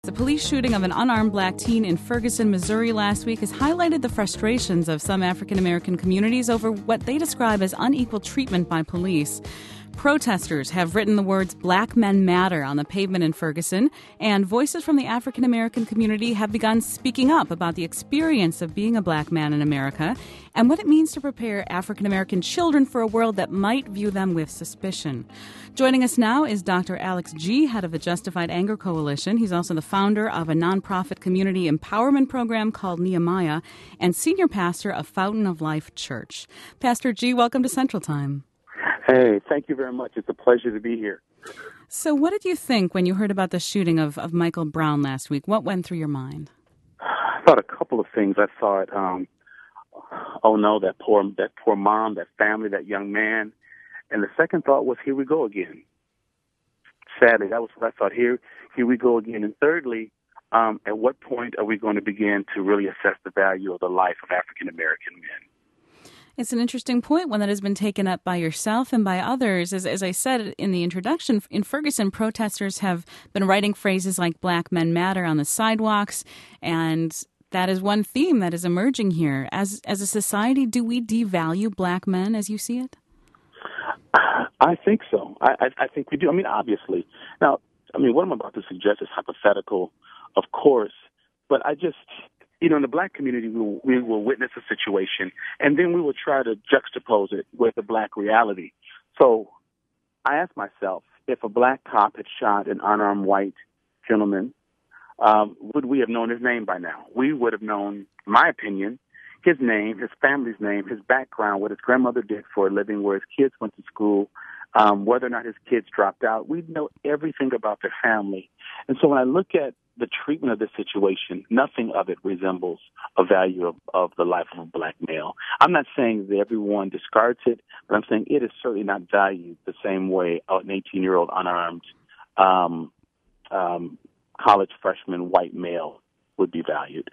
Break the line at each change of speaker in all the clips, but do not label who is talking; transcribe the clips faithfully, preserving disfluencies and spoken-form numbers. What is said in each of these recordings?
The police shooting of an unarmed black teen in Ferguson, Missouri last week has highlighted the frustrations of some African-American communities over what they describe as unequal treatment by police. Protesters have written the words "Black Men Matter" on the pavement in Ferguson, and voices from the African-American community have begun speaking up about the experience of being a black man in America and what it means to prepare African-American children for a world that might view them with suspicion. Joining us now is Doctor Alex Gee, head of the Justified Anger Coalition. He's also the founder of a nonprofit community empowerment program called Nehemiah and senior pastor of Fountain of Life Church. Pastor Gee, welcome to Central Time.
Hey, thank you very much. It's a pleasure to be here.
So what did you think when you heard about the shooting of, of Michael Brown last week? What went through your mind?
I thought a couple of things. I thought, um, oh no, that poor that poor mom, that family, that young man. And the second thought was, here we go again. Sadly, that was what I thought. Here, here we go again. And thirdly, um, at what point are we going to begin to really assess the value of the life of African American men?
It's an interesting point, one that has been taken up by yourself and by others. As, as I said in the introduction, in Ferguson, protesters have been writing phrases like "Black Men Matter" on the sidewalks, and that is one theme that is emerging here. As as a society, do we devalue black men as you see it?
I think so. I, I, I think we do. I mean, obviously. Now, I mean, what I'm about to suggest is hypothetical, of course, but I just... You know, in the black community, we will, we will witness a situation, and then we will try to juxtapose it with the black reality. So I asked myself, if a black cop had shot an unarmed white gentleman, um, would we have known his name by now? We would have known, in my opinion, his name, his family's name, his background, what his grandmother did for a living, where his kids went to school, um, whether or not his kids dropped out. We'd know everything about their family. And so when I look at the treatment of this situation, nothing of it resembles a value of, of the life of a black male. I'm not saying that everyone discards it, but I'm saying it is certainly not valued the same way an eighteen-year-old unarmed um, um, college freshman white male would be valued.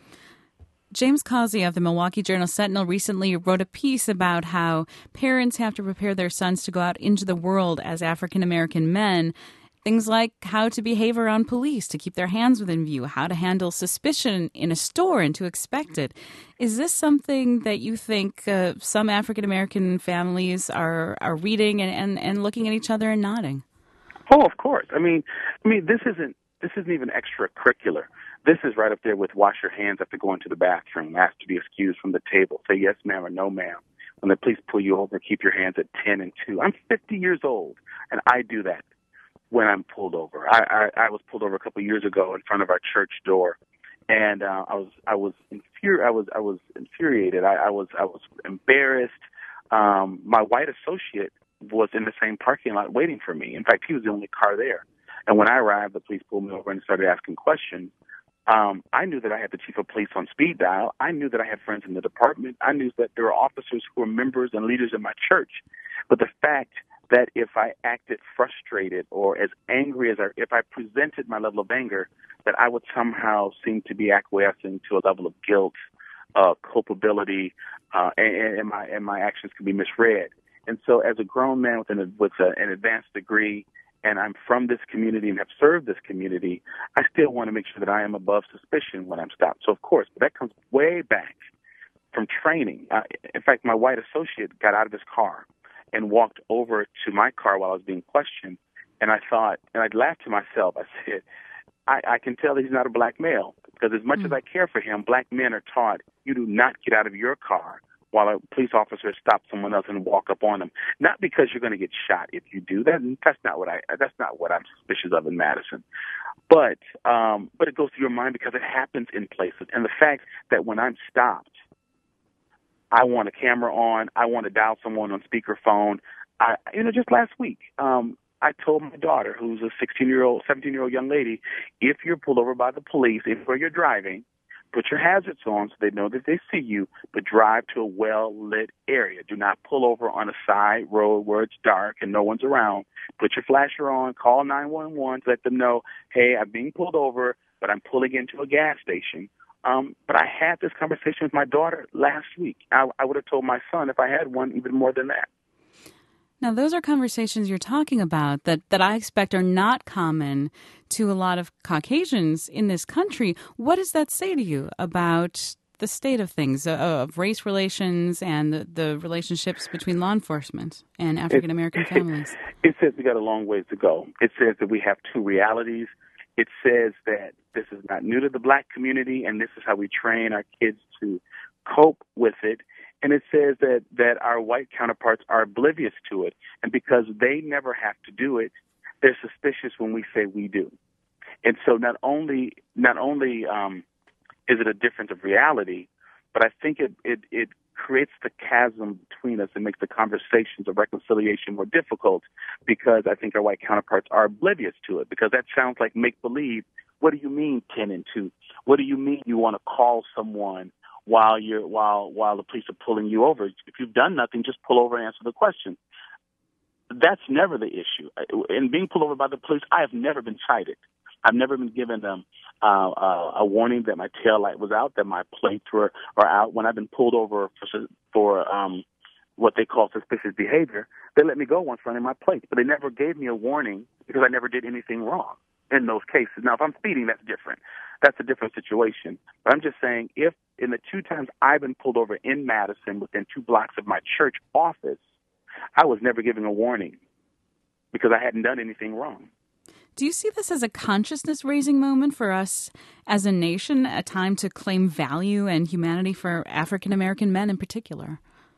James Causey of the Milwaukee Journal-Sentinel recently wrote a piece about how parents have to prepare their sons to go out into the world as African-American men. Things like how to behave around police, to keep their hands within view, how to handle suspicion in a store and to expect it. Is this something that you think uh, some African-American families are, are reading and, and, and looking at each other and nodding?
Oh, of course. I mean, I mean, this isn't this isn't even extracurricular. This is right up there with wash your hands after going to the bathroom, ask to be excused from the table, say yes, ma'am, or no, ma'am. When the police pull you over, keep your hands at ten and two. I'm fifty years old, and I do that when I'm pulled over. I, I, I was pulled over a couple of years ago in front of our church door, and uh, I was I was infuri- I was I was infuriated. I, I was I was embarrassed. Um, my white associate was in the same parking lot waiting for me. In fact, he was the only car there. And when I arrived, the police pulled me over and started asking questions. Um, I knew that I had the chief of police on speed dial. I knew that I had friends in the department. I knew that there were officers who were members and leaders in my church. But the fact that if I acted frustrated or as angry as I, if I presented my level of anger, that I would somehow seem to be acquiescing to a level of guilt, uh, culpability, uh, and, and my and my actions could be misread. And so, as a grown man with an with a, an advanced degree, and I'm from this community and have served this community, I still want to make sure that I am above suspicion when I'm stopped. So, of course, but that comes way back from training. Uh, in fact, my white associate got out of his car and walked over to my car while I was being questioned. And I thought, and I laughed to myself. I said, I, I can tell he's not a black male, because as much mm. as I care for him, black men are taught you do not get out of your car while a police officer stops someone else and walk up on them. Not because you're going to get shot if you do that. That's not what I. That's not what I'm suspicious of in Madison. But um, but it goes through your mind because it happens in places, and the fact that when I'm stopped, I want a camera on. I want to dial someone on speakerphone. I, you know, just last week, um, I told my daughter, who's a sixteen-year-old, seventeen-year-old young lady, if you're pulled over by the police, if where you're driving, put your hazards on so they know that they see you, but drive to a well-lit area. Do not pull over on a side road where it's dark and no one's around. Put your flasher on. Call nine one one to let them know, hey, I'm being pulled over, but I'm pulling into a gas station. Um, but I had this conversation with my daughter last week. I, I would have told my son if I had one even more than that.
Now, those are conversations you're talking about that, that I expect are not common to a lot of Caucasians in this country. What does that say to you about the state of things, uh, of race relations and the, the relationships between law enforcement and African-American families?
It says we got a long ways to go. It says that we have two realities. It says that this is not new to the black community, and this is how we train our kids to cope with it. And it says that, that our white counterparts are oblivious to it. And because they never have to do it, they're suspicious when we say we do. And so not only not only um, is it a difference of reality, but I think it, it, it creates the chasm between us and makes the conversations of reconciliation more difficult, because I think our white counterparts are oblivious to it, because that sounds like make-believe. What do you mean ten and two? What do you mean you want to call someone while you're while while the police are pulling you over? If you've done nothing, just pull over and answer the question. That's never the issue. In being pulled over by the police, I have never been cited. I've never been given them uh, uh, a warning that my taillight was out, that my plates were, were out. When I've been pulled over for, for um, what they call suspicious behavior, they let me go once running my plates, but they never gave me a warning because I never did anything wrong in those cases. Now, if I'm speeding, that's different. That's a different situation. But I'm just saying, if in the two times I've been pulled over in Madison within two blocks of my church office, I was never given a warning because I hadn't done anything wrong.
Do you see this as a consciousness-raising moment for us as a nation, a time to claim value and humanity for African-American men in particular?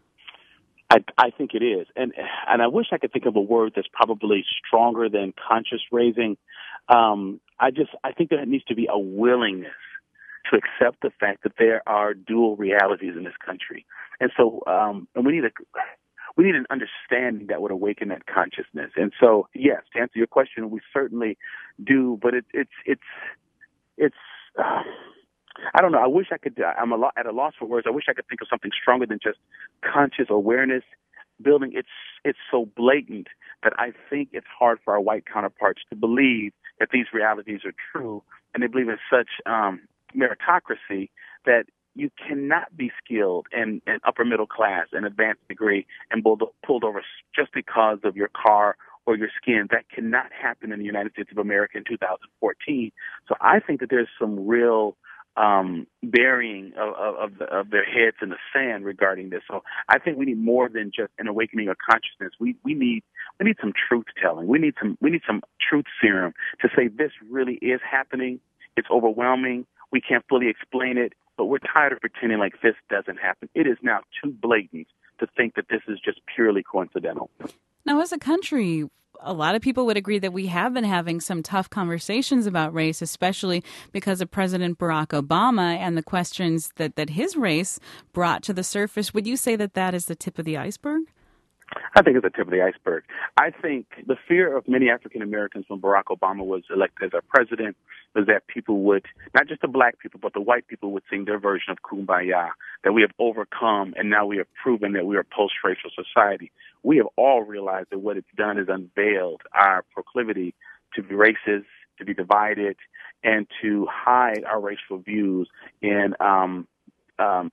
I, I think it is. And and I wish I could think of a word that's probably stronger than conscious-raising. Um, I just I think there needs to be a willingness to accept the fact that there are dual realities in this country. And so um, and we need a... We need an understanding that would awaken that consciousness. And so, yes, to answer your question, we certainly do. But it, it's it's it's uh, I don't know. I wish I could. I'm a lo- at a loss for words. I wish I could think of something stronger than just conscious awareness building. It's it's so blatant that I think it's hard for our white counterparts to believe that these realities are true, and they believe in such um, meritocracy that you cannot be skilled and, and upper middle class and advanced degree and pulled, pulled over just because of your car or your skin. That cannot happen in the United States of America in two thousand fourteen. So I think that there's some real um, burying of, of, of, the, of their heads in the sand regarding this. So I think we need more than just an awakening of consciousness. We we need we need some truth telling. We need some we need some truth serum to say this really is happening. It's overwhelming. We can't fully explain it, but we're tired of pretending like this doesn't happen. It is now too blatant to think that this is just purely coincidental.
Now, as a country, a lot of people would agree that we have been having some tough conversations about race, especially because of President Barack Obama and the questions that, that his race brought to the surface. Would you say that that is the tip of the iceberg?
I think it's the tip of the iceberg. I think the fear of many African Americans when Barack Obama was elected as our president was that people would, not just the black people, but the white people would sing their version of Kumbaya, that we have overcome and now we have proven that we are a post-racial society. We have all realized that what it's done is unveiled our proclivity to be racist, to be divided, and to hide our racial views in um, um,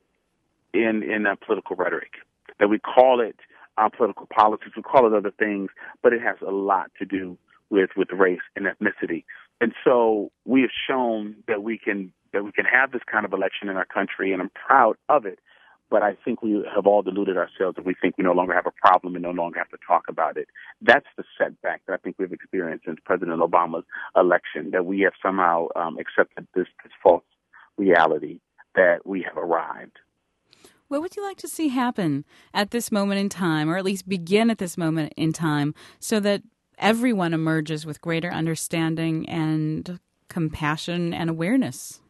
in in uh, political rhetoric. That we call it uh, political politics, we call it other things, but it has a lot to do with with race and ethnicity. And so we have shown that we can that we can have this kind of election in our country, and I'm proud of it. But I think we have all deluded ourselves if we think we no longer have a problem and no longer have to talk about it. That's the setback that I think we've experienced since President Obama's election, that we have somehow um, accepted this, this false reality that we have arrived.
What would you like to see happen at this moment in time, or at least begin at this moment in time, so that everyone emerges with greater understanding and compassion and awareness?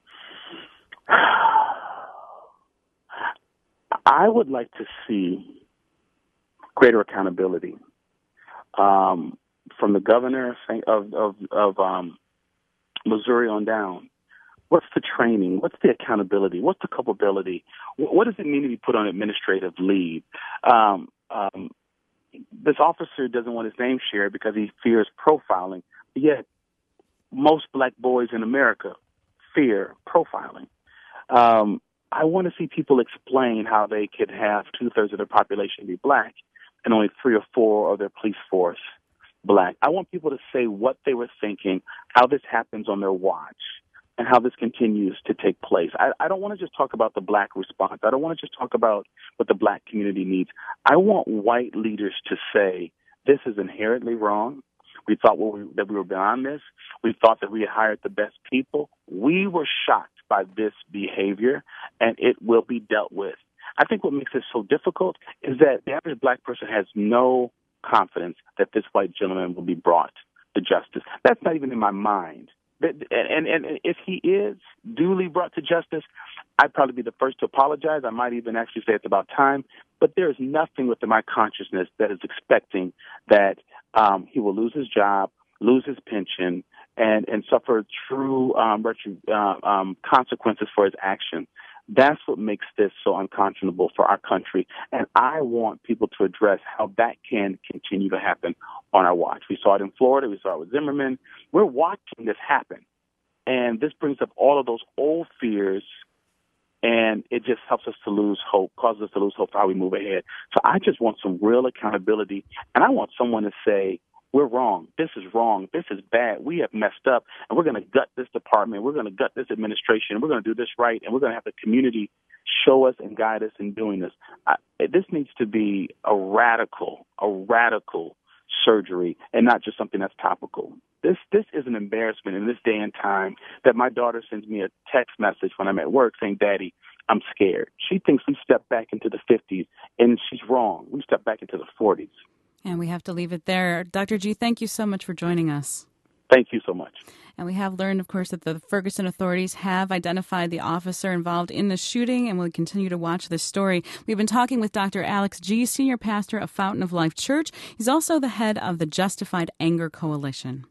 I would like to see greater accountability um, from the governor of of, of um, Missouri on down. What's the training? What's the accountability? What's the culpability? What does it mean to be put on administrative leave? Um, um, this officer doesn't want his name shared because he fears profiling. Yet most black boys in America fear profiling. Um, I want to see people explain how they could have two-thirds of their population be black and only three or four of their police force black. I want people to say what they were thinking, how this happens on their watch, and how this continues to take place. I, I don't want to just talk about the black response. I don't want to just talk about what the black community needs. I want white leaders to say, this is inherently wrong. We thought we were, that we were beyond this. We thought that we had hired the best people. We were shocked by this behavior, and it will be dealt with. I think what makes this so difficult is that the average black person has no confidence that this white gentleman will be brought to justice. That's not even in my mind. And, and, and if he is duly brought to justice, I'd probably be the first to apologize. I might even actually say it's about time. But there is nothing within my consciousness that is expecting that um, he will lose his job, lose his pension, and, and suffer true um, retro, uh, um, consequences for his action. That's what makes this so unconscionable for our country. And I want people to address how that can continue to happen on our watch. We saw it in Florida. We saw it with Zimmerman. We're watching this happen. And this brings up all of those old fears, and it just helps us to lose hope, causes us to lose hope for how we move ahead. So I just want some real accountability, and I want someone to say, we're wrong. This is wrong. This is bad. We have messed up, and we're going to gut this department. We're going to gut this administration. We're going to do this right, and we're going to have the community show us and guide us in doing this. I, this needs to be a radical, a radical surgery, and not just something that's topical. This this is an embarrassment in this day and time that my daughter sends me a text message when I'm at work saying, Daddy, I'm scared. She thinks we stepped back into the fifties, and she's wrong. We stepped back into the forties.
And we have to leave it there. Doctor G, thank you so much for joining us.
Thank you so much.
And we have learned, of course, that the Ferguson authorities have identified the officer involved in the shooting, and we'll continue to watch this story. We've been talking with Doctor Alex Gee, Senior Pastor of Fountain of Life Church. He's also the head of the Justified Anger Coalition.